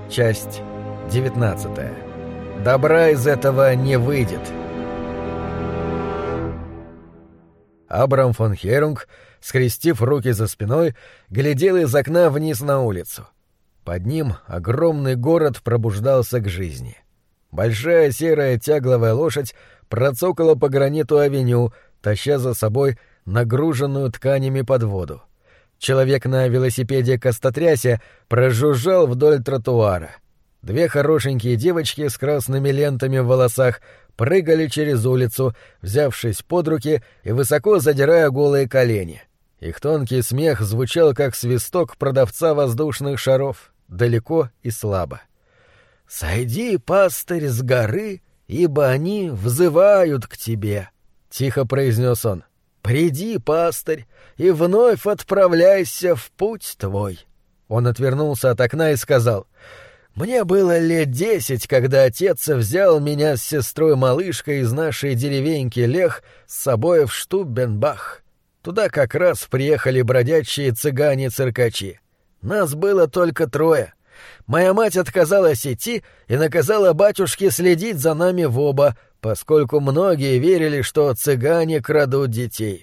Часть 19. Добра из этого не выйдет. Абрам фон Херунг, скрестив руки за спиной, глядел из окна вниз на улицу. Под ним огромный город пробуждался к жизни. Большая серая тягловая лошадь процокала по граниту авеню, таща за собой нагруженную тканями подводу. Человек на велосипеде-костотрясе прожужжал вдоль тротуара. Две хорошенькие девочки с красными лентами в волосах прыгали через улицу, взявшись под руки и высоко задирая голые колени. Их тонкий смех звучал, как свисток продавца воздушных шаров, далеко и слабо. «Сойди, пастырь, с горы, ибо они взывают к тебе», — тихо произнес он. «Приди, пастырь, и вновь отправляйся в путь твой». Он отвернулся от окна и сказал: «Мне было лет 10, когда отец взял меня с сестрой-малышкой из нашей деревеньки Лех с собой в Штуббенбах. Туда как раз приехали бродячие цыгане-циркачи. Нас было только 3. Моя мать отказалась идти и наказала батюшке следить за нами в оба, поскольку многие верили, что цыгане крадут детей.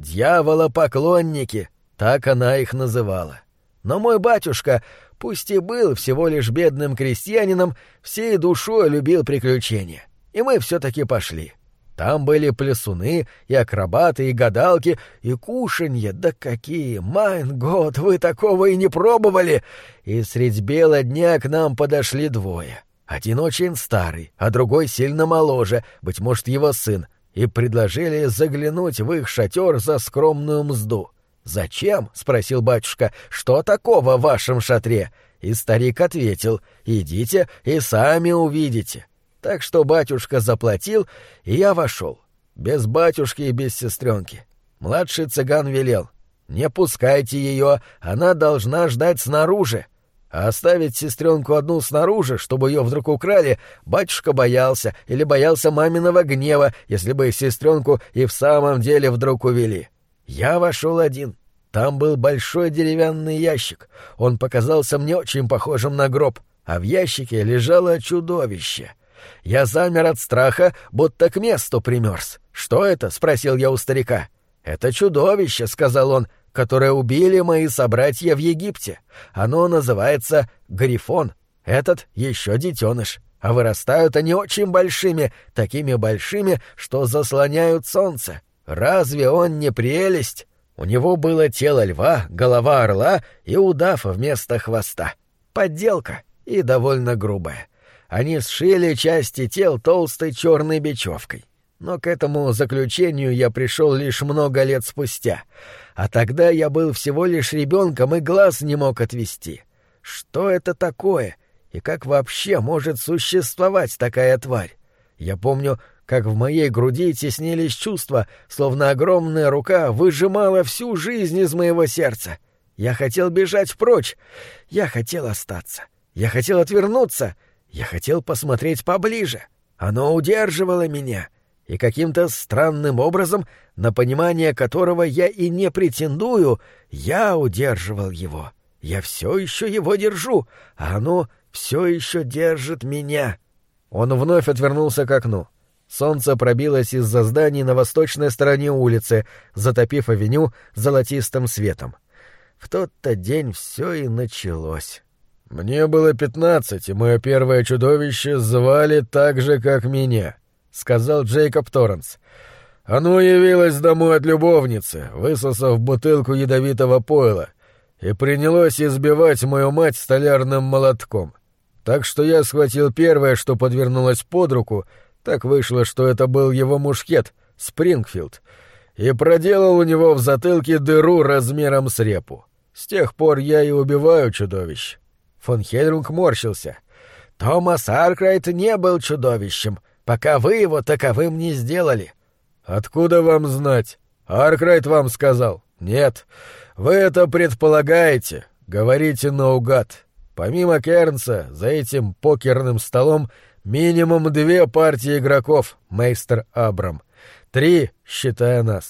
Дьявола-поклонники, так она их называла. Но мой батюшка, пусть и был всего лишь бедным крестьянином, всей душой любил приключения. И мы все-таки пошли. Там были плясуны, и акробаты, и гадалки, и кушанье, да какие! Майн год, вы такого и не пробовали! И средь бела дня к нам подошли 2. Один очень старый, а другой сильно моложе, быть может, его сын, и предложили заглянуть в их шатер за скромную мзду. «Зачем?» — спросил батюшка. «Что такого в вашем шатре?» И старик ответил: «Идите и сами увидите». Так что батюшка заплатил, и я вошел. Без батюшки и без сестренки. Младший цыган велел: «Не пускайте ее, она должна ждать снаружи». А оставить сестренку одну снаружи, чтобы ее вдруг украли, батюшка боялся, или боялся маминого гнева, если бы сестренку и в самом деле вдруг увели. Я вошел один. Там был большой деревянный ящик. Он показался мне очень похожим на гроб, а в ящике лежало чудовище. Я замер от страха, будто к месту примерз. «Что это?» — спросил я у старика. «Это чудовище», — сказал он, — «которое убили мои собратья в Египте. Оно называется Грифон. Этот еще детеныш. А вырастают они очень большими, такими большими, что заслоняют солнце. Разве он не прелесть?» У него было тело льва, голова орла и удав вместо хвоста. Подделка и довольно грубая. Они сшили части тел толстой черной бечевкой. Но к этому заключению я пришел лишь много лет спустя. А тогда я был всего лишь ребенком и глаз не мог отвести. Что это такое? И как вообще может существовать такая тварь? Я помню, как в моей груди теснились чувства, словно огромная рука выжимала всю жизнь из моего сердца. Я хотел бежать прочь. Я хотел остаться. Я хотел отвернуться. Я хотел посмотреть поближе. Оно удерживало меня. И каким-то странным образом, на понимание которого я и не претендую, я удерживал его. Я все еще его держу, а оно все еще держит меня. Он вновь отвернулся к окну. Солнце пробилось из-за зданий на восточной стороне улицы, затопив авеню золотистым светом. В тот-то день все и началось. «Мне было 15, и мое первое чудовище звали так же, как меня», — сказал Джейкоб Торренс. «Оно явилось домой от любовницы, высосав бутылку ядовитого пойла, и принялось избивать мою мать столярным молотком. Так что я схватил первое, что подвернулось под руку, так вышло, что это был его мушкет, Спрингфилд, и проделал у него в затылке дыру размером с репу. С тех пор я и убиваю чудовищ». Фон Херунг морщился. «Томас Аркрайт не был чудовищем, пока вы его таковым не сделали». «Откуда вам знать? Аркрайт вам сказал?» «Нет, вы это предполагаете, говорите наугад. Помимо Кернса, за этим покерным столом минимум 2 партии игроков, мейстер Абрам. 3, считая нас.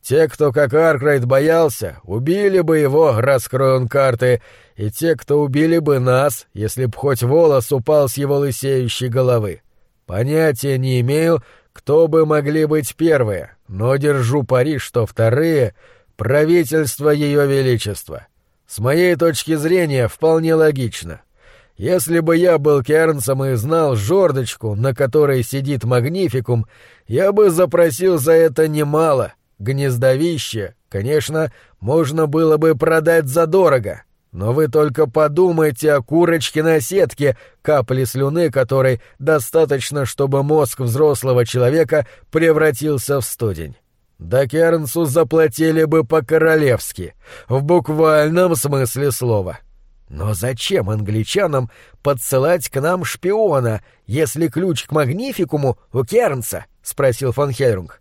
Те, кто как Аркрайт боялся, убили бы его, раскрой он карты, и те, кто убили бы нас, если б хоть волос упал с его лысеющей головы. Понятия не имею, кто бы могли быть первые, но держу пари, что вторые — правительство Ее Величества. С моей точки зрения, вполне логично. Если бы я был Кернсом и знал жердочку, на которой сидит Магнификум, я бы запросил за это немало. Гнездовище, конечно, можно было бы продать задорого. Но вы только подумайте о курочке на сетке, капли слюны которой достаточно, чтобы мозг взрослого человека превратился в студень. Да Кернсу заплатили бы по-королевски, в буквальном смысле слова. Но зачем англичанам подсылать к нам шпиона, если ключ к Магнификуму у Кернса? — спросил фон Хельрунг.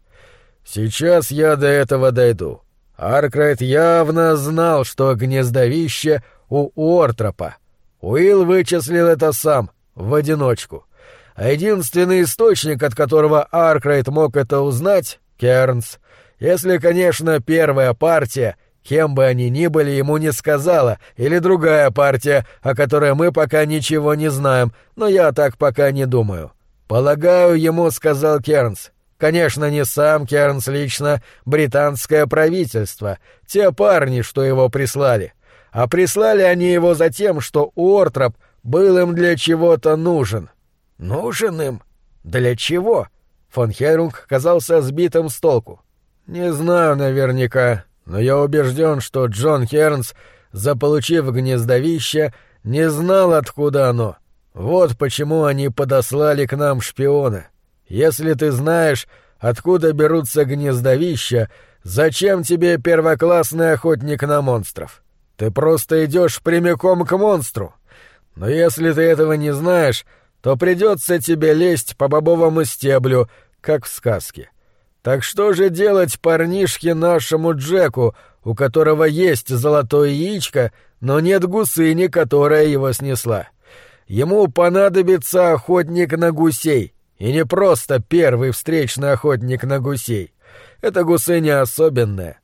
Сейчас я до этого дойду. Аркрайт явно знал, что гнездовище у Уортропа. Уилл вычислил это сам, в одиночку. А единственный источник, от которого Аркрайт мог это узнать — Кернс. Если, конечно, первая партия, кем бы они ни были, ему не сказала, или другая партия, о которой мы пока ничего не знаем, но я так пока не думаю. Полагаю, ему сказал Кернс. Конечно, не сам Кернс лично, британское правительство, те парни, что его прислали. А прислали они его за тем, что Уортроп был им для чего-то нужен. Нужен им? Для чего? Фон Хельрунг казался сбитым с толку. Не знаю наверняка, но я убежден, что Джон Кернс, заполучив гнездовище, не знал, откуда оно. Вот почему они подослали к нам шпиона. Если ты знаешь, откуда берутся гнездовища, зачем тебе первоклассный охотник на монстров? Ты просто идешь прямиком к монстру. Но если ты этого не знаешь, то придется тебе лезть по бобовому стеблю, как в сказке. Так что же делать парнишке нашему Джеку, у которого есть золотое яичко, но нет гусыни, которая его снесла? Ему понадобится охотник на гусей. И не просто первый встречный охотник на гусей. Это гусыня особенная.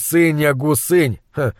Гусынь,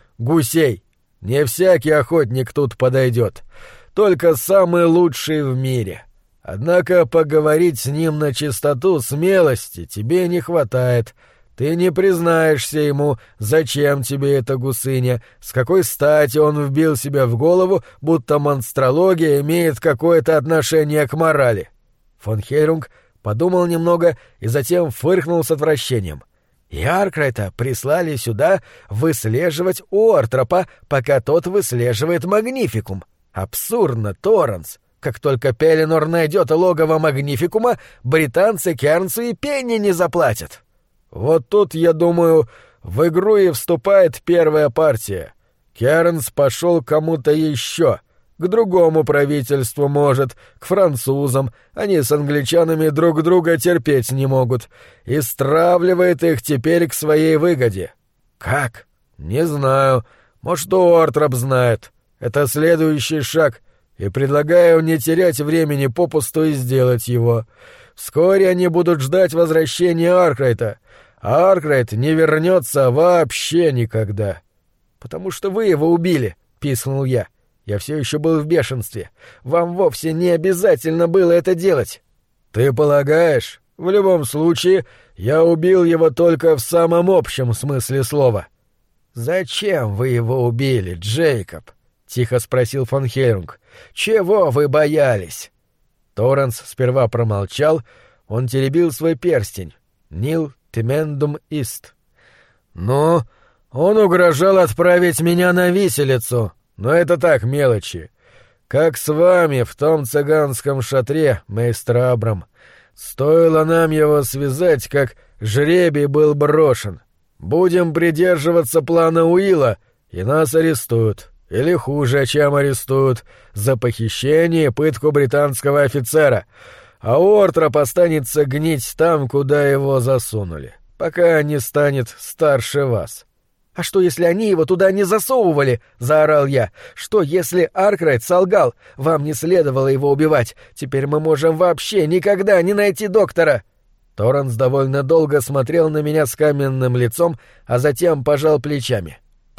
гусей. Не всякий охотник тут подойдет. Только самый лучший в мире. Однако поговорить с ним на чистоту смелости тебе не хватает. Ты не признаешься ему, зачем тебе эта гусыня, с какой стати он вбил себе в голову, будто монстрология имеет какое-то отношение к морали. Фон Хельрунг подумал немного и затем фыркнул с отвращением. И Аркрайта прислали сюда выслеживать Уортропа, пока тот выслеживает Магнификум. Абсурдно, Торренс. Как только Пеленор найдет логово Магнификума, британцы Кернсу и пенни не заплатят. Вот тут, я думаю, в игру и вступает первая партия. Кернс пошел к кому-то еще, к другому правительству, может, к французам, они с англичанами друг друга терпеть не могут, и стравливает их теперь к своей выгоде. Как? Не знаю. Может, Уортроп знает. Это следующий шаг, и предлагаю не терять времени попусту и сделать его. Вскоре они будут ждать возвращения Аркрайта, а Аркрайт не вернется вообще никогда. — Потому что вы его убили, — пискнул я. Я все еще был в бешенстве. Вам вовсе не обязательно было это делать. — Ты полагаешь? В любом случае, я убил его только в самом общем смысле слова. — Зачем вы его убили, Джейкоб? — тихо спросил фон Хельрунг. — Чего вы боялись? Торренс сперва промолчал, он теребил свой перстень. Нил Темендум Ист. — Ну, он угрожал отправить меня на виселицу, но это так, мелочи. Как с вами в том цыганском шатре, мейстер Абрам. Стоило нам его связать, как жребий был брошен. Будем придерживаться плана Уилла, и нас арестуют. Или хуже, чем арестуют, за похищение и пытку британского офицера, а Уортроп останется гнить там, куда его засунули, пока не станет старше вас. — А что, если они его туда не засовывали? — заорал я. — Что, если Аркрайт солгал? Вам не следовало его убивать. Теперь мы можем вообще никогда не найти доктора. — Торренс довольно долго смотрел на меня с каменным лицом, а затем пожал плечами.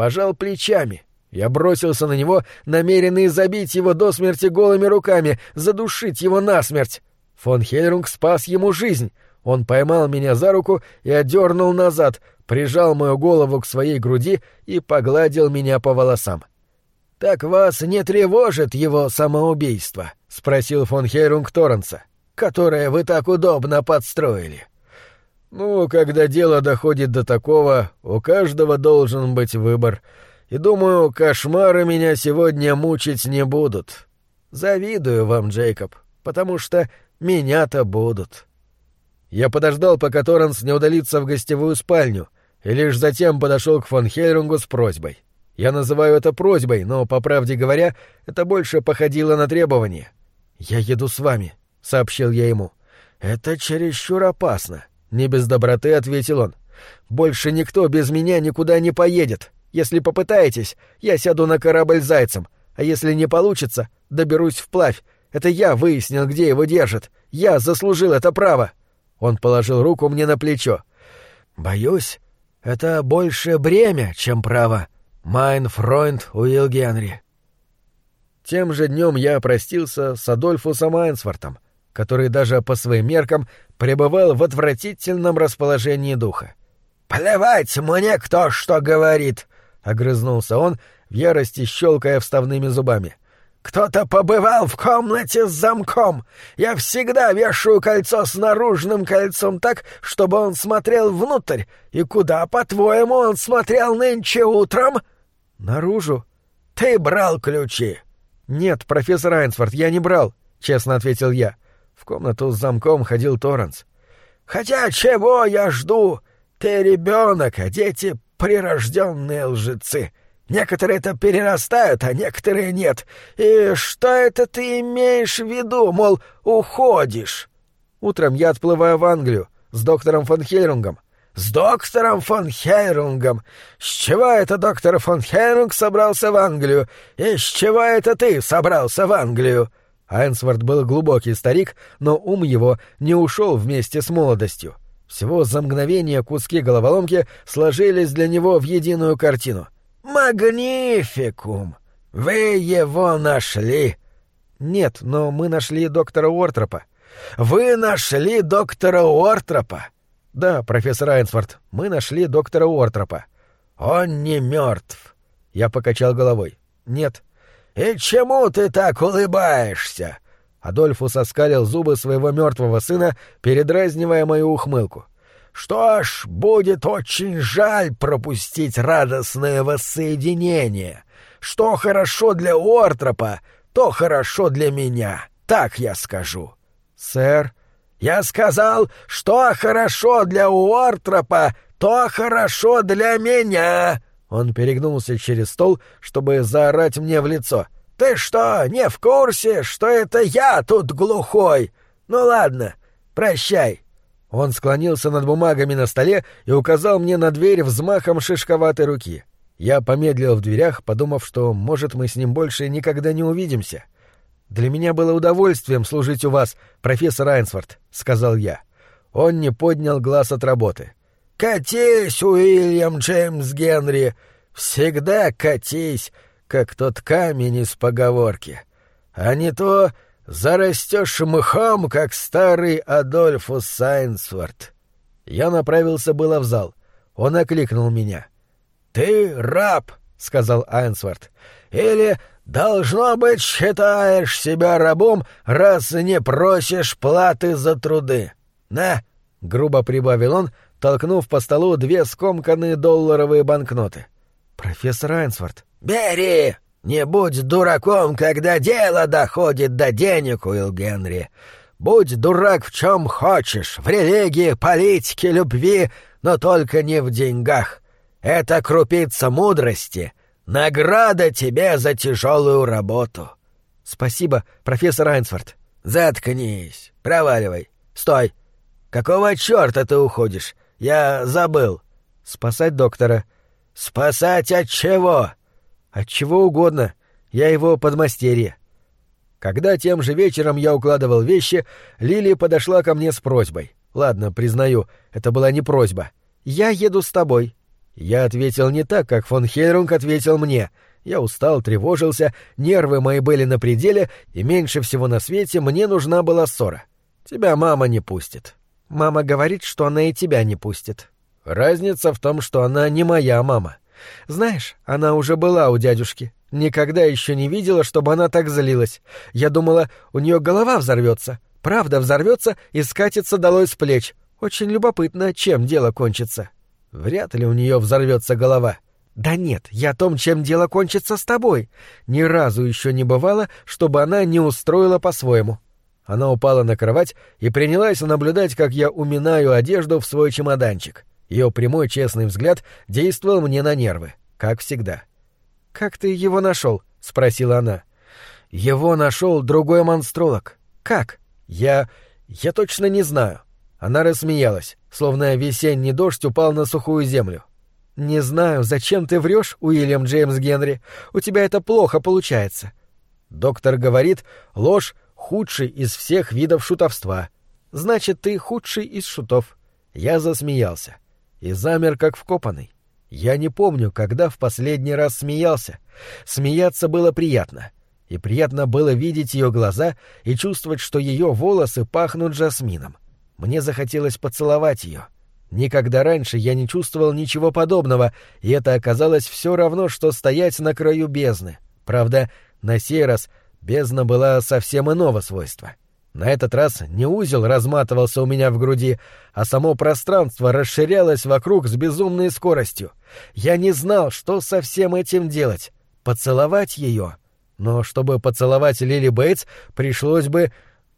Я бросился на него, намеренный забить его до смерти голыми руками, задушить его насмерть. Фон Хельрунг спас ему жизнь. Он поймал меня за руку и отдернул назад, прижал мою голову к своей груди и погладил меня по волосам. «Так вас не тревожит его самоубийство?» — спросил фон Хельрунг Торренса. «Которое вы так удобно подстроили». «Ну, когда дело доходит до такого, у каждого должен быть выбор. И, думаю, кошмары меня сегодня мучить не будут. Завидую вам, Джейкоб, потому что меня-то будут». Я подождал, пока Торренс не удалится в гостевую спальню, и лишь затем подошел к фон Хельрунгу с просьбой. Я называю это просьбой, но, по правде говоря, это больше походило на требование. «Я еду с вами», — сообщил я ему. «Это чересчур опасно», — не без доброты ответил он. «Больше никто без меня никуда не поедет. Если попытаетесь, я сяду на корабль зайцем, а если не получится, доберусь вплавь. Это я выяснил, где его держат. Я заслужил это право». Он положил руку мне на плечо. «Боюсь, это больше бремя, чем право, майн фройнд Уилл Генри». Тем же днем я простился с Адольфусом Айнсвортом, который даже по своим меркам пребывал в отвратительном расположении духа. «Плевать мне, кто что говорит!» — огрызнулся он, в ярости щелкая вставными зубами. «Кто-то побывал в комнате с замком. Я всегда вешаю кольцо с наружным кольцом так, чтобы он смотрел внутрь. И куда, по-твоему, он смотрел нынче утром?» «Наружу». «Ты брал ключи?» «Нет, профессор Айнсворт, я не брал», — честно ответил я. В комнату с замком ходил Торренс. «Хотя чего я жду? Ты ребенок, а дети — прирожденные лжецы. Некоторые это перерастают, а некоторые нет. И что это ты имеешь в виду, мол, уходишь?» «Утром я отплываю в Англию с доктором фон Хельрунгом». «С доктором фон Хельрунгом? С чего это доктор фон Хельрунг собрался в Англию? И с чего это ты собрался в Англию?» Айнсворт был глубокий старик, но ум его не ушел вместе с молодостью. Всего за мгновение куски головоломки сложились для него в единую картину. «Магнификум! Вы его нашли?» «Нет, но мы нашли доктора Уортропа». «Вы нашли доктора Уортропа?» «Да, профессор Айнсворт, мы нашли доктора Уортропа». «Он не мертв?» Я покачал головой. «Нет». «И чему ты так улыбаешься?» Адольфус оскалил зубы своего мертвого сына, передразнивая мою ухмылку. «Что ж, будет очень жаль пропустить радостное воссоединение. Что хорошо для Уортропа, то хорошо для меня, так я скажу». «Сэр...» «Я сказал, что хорошо для Уортропа, то хорошо для меня». Он перегнулся через стол, чтобы заорать мне в лицо. «Ты что, не в курсе, что это я тут глухой? Ну ладно, прощай». Он склонился над бумагами на столе и указал мне на дверь взмахом шишковатой руки. Я помедлил в дверях, подумав, что, может, мы с ним больше никогда не увидимся. «Для меня было удовольствием служить у вас, профессор Айнсворт», — сказал я. Он не поднял глаз от работы. «Катись, Уильям Джеймс Генри, всегда катись, как тот камень из поговорки. А не то зарастешь мхом, как старый Адольфус Айнсворт». Я направился было в зал. Он окликнул меня. «Ты раб», — сказал Айнсворт, — «или, должно быть, считаешь себя рабом, раз не просишь платы за труды. На», — грубо прибавил он, толкнув по столу 2 скомканные долларовые банкноты. «Профессор Айнсворт». «Бери! Не будь дураком, когда дело доходит до денег, Уилл Генри. Будь дурак в чем хочешь, в религии, политике, любви, но только не в деньгах. Это крупица мудрости, награда тебе за тяжелую работу». «Спасибо, профессор Айнсворт». «Заткнись, проваливай. Стой. Какого черта ты уходишь? Я забыл». «Спасать доктора». «Спасать от чего?» «От чего угодно. Я его подмастерье». Когда тем же вечером я укладывал вещи, Лили подошла ко мне с просьбой. Ладно, признаю, это была не просьба. «Я еду с тобой». Я ответил не так, как фон Хельрунг ответил мне. Я устал, тревожился, нервы мои были на пределе, и меньше всего на свете мне нужна была ссора. «Тебя мама не пустит». «Мама говорит, что она и тебя не пустит». «Разница в том, что она не моя мама». «Знаешь, она уже была у дядюшки. Никогда еще не видела, чтобы она так злилась. Я думала, у нее голова взорвется. Правда взорвется и скатится долой с плеч. Очень любопытно, чем дело кончится». «Вряд ли у нее взорвется голова». «Да нет, я о том, чем дело кончится с тобой. Ни разу еще не бывало, чтобы она не устроила по-своему». Она упала на кровать и принялась наблюдать, как я уминаю одежду в свой чемоданчик. Ее прямой честный взгляд действовал мне на нервы, как всегда. «Как ты его нашел?» — спросила она. «Его нашел другой монстролог». «Как?» Я точно не знаю». Она рассмеялась, словно весенний дождь упал на сухую землю. «Не знаю, зачем ты врешь, Уильям Джеймс Генри. У тебя это плохо получается». Доктор говорит, ложь — худший из всех видов шутовства. Значит, ты худший из шутов. Я засмеялся и замер, как вкопанный. Я не помню, когда в последний раз смеялся. Смеяться было приятно. И приятно было видеть ее глаза и чувствовать, что ее волосы пахнут жасмином. Мне захотелось поцеловать ее. Никогда раньше я не чувствовал ничего подобного, и это оказалось все равно, что стоять на краю бездны. Правда, на сей раз бездна была совсем иного свойства. На этот раз не узел разматывался у меня в груди, а само пространство расширялось вокруг с безумной скоростью. Я не знал, что со всем этим делать. Поцеловать ее? Но чтобы поцеловать Лили Бейтс, пришлось бы...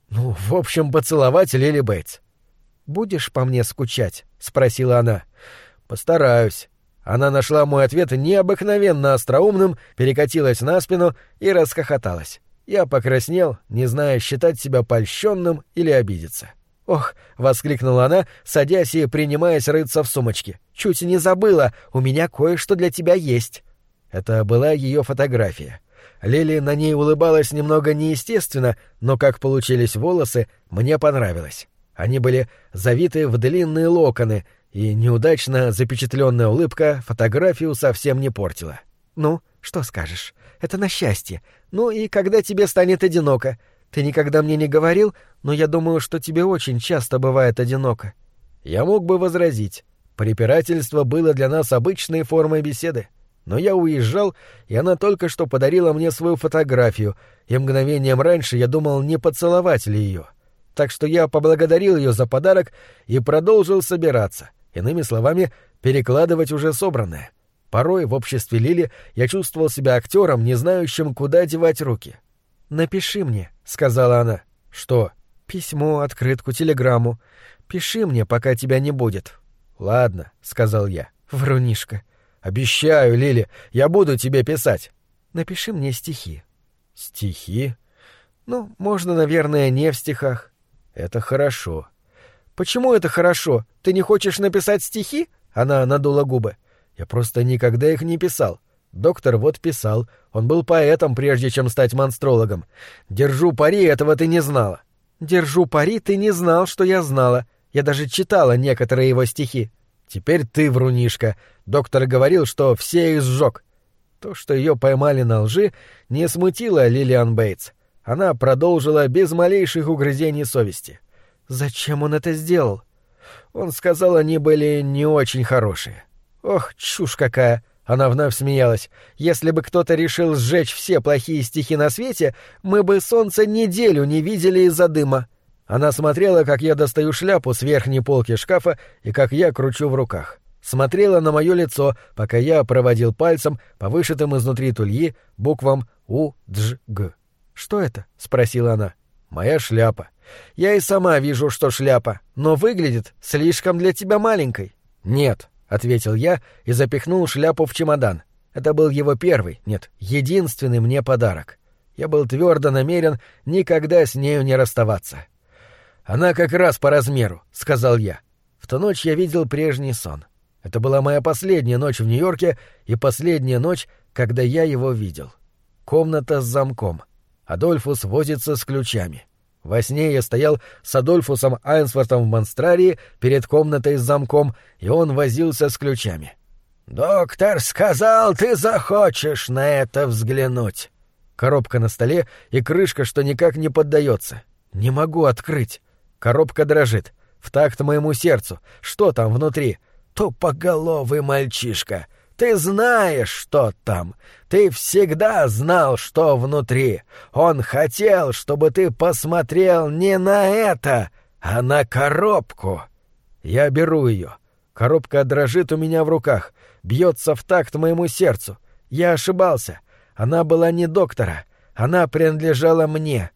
поцеловать Лили Бейтс. «Будешь по мне скучать?» — спросила она. «Постараюсь». Она нашла мой ответ необыкновенно остроумным, перекатилась на спину и расхохоталась. Я покраснел, не зная, считать себя польщенным или обидеться. «Ох!» — воскликнула она, садясь и принимаясь рыться в сумочке. «Чуть не забыла, у меня кое-что для тебя есть». Это была ее фотография. Лили на ней улыбалась немного неестественно, но как получились волосы, мне понравилось. Они были завиты в длинные локоны, и неудачно запечатленная улыбка фотографию совсем не портила. «Ну, что скажешь? Это на счастье. Ну и когда тебе станет одиноко? Ты никогда мне не говорил, но я думаю, что тебе очень часто бывает одиноко». Я мог бы возразить. Препирательство было для нас обычной формой беседы. Но я уезжал, и она только что подарила мне свою фотографию, и мгновением раньше я думал, не поцеловать ли ее. Так что я поблагодарил ее за подарок и продолжил собираться, иными словами, перекладывать уже собранное. Порой в обществе Лили я чувствовал себя актером, не знающим, куда девать руки. «Напиши мне», — сказала она. «Что?» «Письмо, открытку, телеграмму. Пиши мне, пока тебя не будет». «Ладно», — сказал я. «Врунишка». «Обещаю, Лили, я буду тебе писать». «Напиши мне стихи». «Стихи?» «Ну, можно, наверное, не в стихах». «Это хорошо». «Почему это хорошо? Ты не хочешь написать стихи?» Она надула губы. «Я просто никогда их не писал. Доктор вот писал. Он был поэтом, прежде чем стать монстрологом. Держу пари, этого ты не знала». «Держу пари, ты не знал, что я знала. Я даже читала некоторые его стихи». «Теперь ты врунишка. Доктор говорил, что все их сжег». То, что ее поймали на лжи, не смутило Лилиан Бейтс. Она продолжила без малейших угрызений совести. «Зачем он это сделал?» Он сказал, они были не очень хорошие. «Ох, чушь какая!» Она вновь смеялась. «Если бы кто-то решил сжечь все плохие стихи на свете, мы бы солнце неделю не видели из-за дыма». Она смотрела, как я достаю шляпу с верхней полки шкафа и как я кручу в руках. Смотрела на мое лицо, пока я проводил пальцем по вышитым изнутри тульи буквам У-Дж-Г. «Что это?» — спросила она. «Моя шляпа. Я и сама вижу, что шляпа, но выглядит слишком для тебя маленькой». «Нет», — ответил я и запихнул шляпу в чемодан. Это был его первый, нет, единственный мне подарок. Я был твердо намерен никогда с нею не расставаться. «Она как раз по размеру», — сказал я. В ту ночь я видел прежний сон. Это была моя последняя ночь в Нью-Йорке и последняя ночь, когда я его видел. Комната с замком. Адольфус возится с ключами. Во сне я стоял с Адольфусом Айнсвортом в Монстрарии перед комнатой с замком, и он возился с ключами. «Доктор сказал, ты захочешь на это взглянуть». Коробка на столе и крышка, что никак не поддается. Не могу открыть. Коробка дрожит. В такт моему сердцу. Что там внутри? Тупоголовый мальчишка. Ты знаешь, что там. Ты всегда знал, что внутри. Он хотел, чтобы ты посмотрел не на это, а на коробку. Я беру ее. Коробка дрожит у меня в руках, бьется в такт моему сердцу. Я ошибался. Она была не доктора. Она принадлежала мне.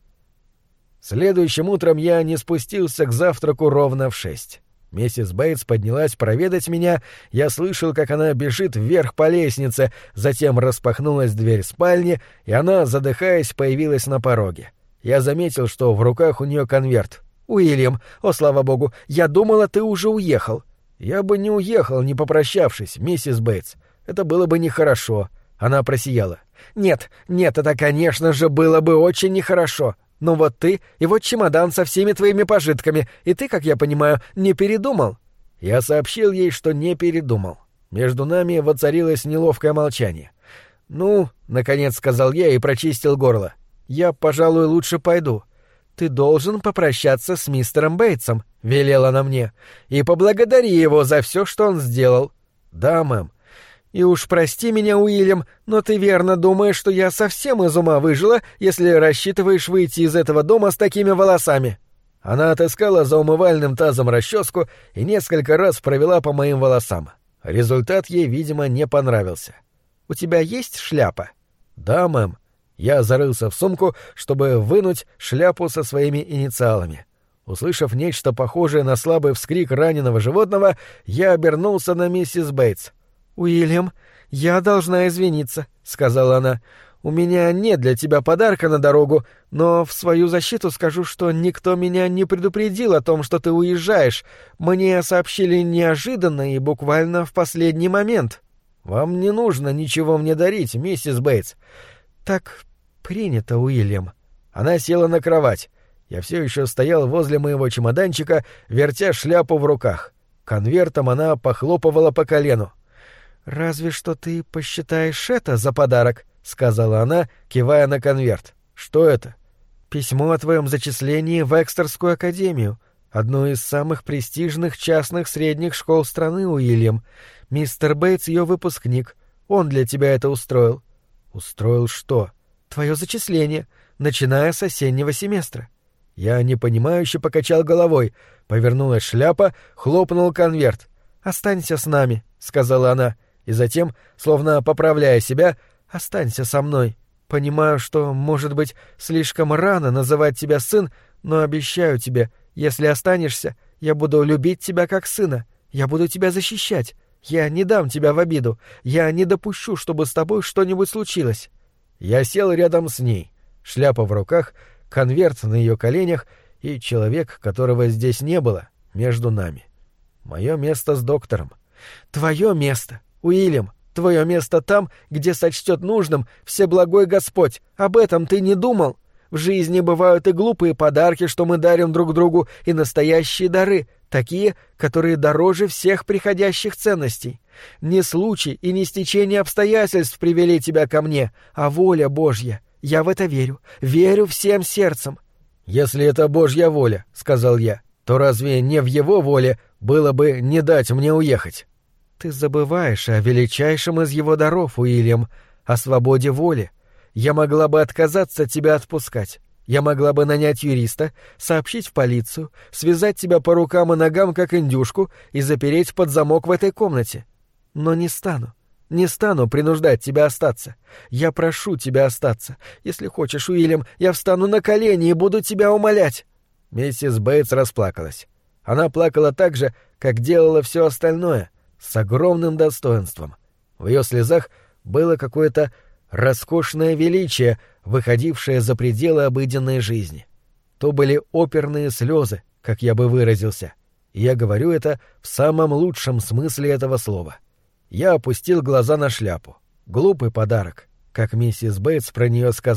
Следующим утром я не спустился к завтраку ровно в 6. Миссис Бейтс поднялась проведать меня, я слышал, как она бежит вверх по лестнице, затем распахнулась дверь спальни, и она, задыхаясь, появилась на пороге. Я заметил, что в руках у нее конверт. «Уильям, о, слава богу, я думала, ты уже уехал». «Я бы не уехал, не попрощавшись, миссис Бейтс. Это было бы нехорошо». Она просияла. «Нет, это, конечно же, было бы очень нехорошо. Но вот ты и вот чемодан со всеми твоими пожитками, и ты, как я понимаю, не передумал». Я сообщил ей, что не передумал. Между нами воцарилось неловкое молчание. «Ну, — наконец сказал я и прочистил горло, — я, пожалуй, лучше пойду. Ты должен попрощаться с мистером Бейтсом, — велела она мне, — и поблагодари его за все, что он сделал». «Да, мэм». «И уж прости меня, Уильям, но ты верно думаешь, что я совсем из ума выжила, если рассчитываешь выйти из этого дома с такими волосами?» Она отыскала за умывальным тазом расческу и несколько раз провела по моим волосам. Результат ей, видимо, не понравился. «У тебя есть шляпа?» «Да, мэм». Я зарылся в сумку, чтобы вынуть шляпу со своими инициалами. Услышав нечто похожее на слабый вскрик раненого животного, я обернулся на миссис Бейтс. «Уильям, я должна извиниться», — сказала она. «У меня нет для тебя подарка на дорогу, но в свою защиту скажу, что никто меня не предупредил о том, что ты уезжаешь. Мне сообщили неожиданно и буквально в последний момент». «Вам не нужно ничего мне дарить, миссис Бейтс». «Так принято, Уильям». Она села на кровать. Я все еще стоял возле моего чемоданчика, вертя шляпу в руках. Конвертом она похлопывала по колену. «Разве что ты посчитаешь это за подарок», — сказала она, кивая на конверт. «Что это?» «Письмо о твоем зачислении в Экстерскую академию, одну из самых престижных частных средних школ страны, Уильям. Мистер Бейтс ее выпускник. Он для тебя это устроил». «Устроил что?» «Твое зачисление, начиная с осеннего семестра». Я непонимающе покачал головой. Повернулась шляпа, хлопнул конверт. «Останься с нами», — сказала она. И затем, словно поправляя себя, «Останься со мной. Понимаю, что, может быть, слишком рано называть тебя сын, но обещаю тебе, если останешься, я буду любить тебя как сына. Я буду тебя защищать. Я не дам тебя в обиду. Я не допущу, чтобы с тобой что-нибудь случилось». Я сел рядом с ней. Шляпа в руках, конверт на ее коленях и человек, которого здесь не было, между нами. Мое место с доктором. «Твое место, Уильям, твое место там, где сочтет нужным Всеблагой Господь. Об этом ты не думал? В жизни бывают и глупые подарки, что мы дарим друг другу, и настоящие дары, такие, которые дороже всех приходящих ценностей. Не случай и не стечение обстоятельств привели тебя ко мне, а воля Божья. Я в это верю, верю всем сердцем». «Если это Божья воля, — сказал я, — то разве не в его воле было бы не дать мне уехать?» «Ты забываешь о величайшем из его даров, Уильям, о свободе воли. Я могла бы отказаться тебя отпускать. Я могла бы нанять юриста, сообщить в полицию, связать тебя по рукам и ногам, как индюшку, и запереть под замок в этой комнате. Но не стану принуждать тебя остаться. Я прошу тебя остаться. Если хочешь, Уильям, я встану на колени и буду тебя умолять». Миссис Бейтс расплакалась. Она плакала так же, как делала все остальное, с огромным достоинством. В ее слезах было какое-то роскошное величие, выходившее за пределы обыденной жизни. То были оперные слезы, как я бы выразился. И я говорю это в самом лучшем смысле этого слова. Я опустил глаза на шляпу. Глупый подарок, как миссис Бейтс про нее сказала.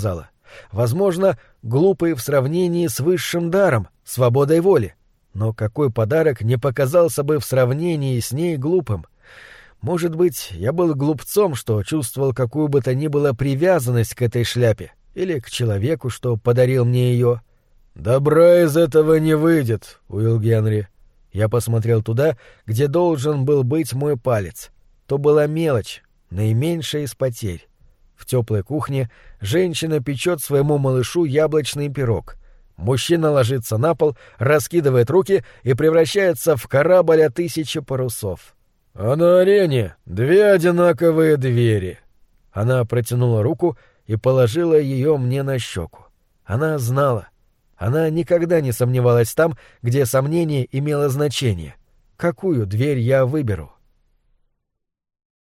возможно, глупый в сравнении с высшим даром, свободой воли. Но какой подарок не показался бы в сравнении с ней глупым? Может быть, я был глупцом, что чувствовал какую бы то ни было привязанность к этой шляпе, или к человеку, что подарил мне ее. «Добра из этого не выйдет, Уилл Генри». Я посмотрел туда, где должен был быть мой палец. То была мелочь, наименьшая из потерь. В теплой кухне женщина печет своему малышу яблочный пирог. Мужчина ложится на пол, раскидывает руки и превращается в корабль о 1000 парусов. «А на арене 2 одинаковые двери». Она протянула руку и положила ее мне на щеку. Она знала. Она никогда не сомневалась там, где сомнение имело значение. Какую дверь я выберу?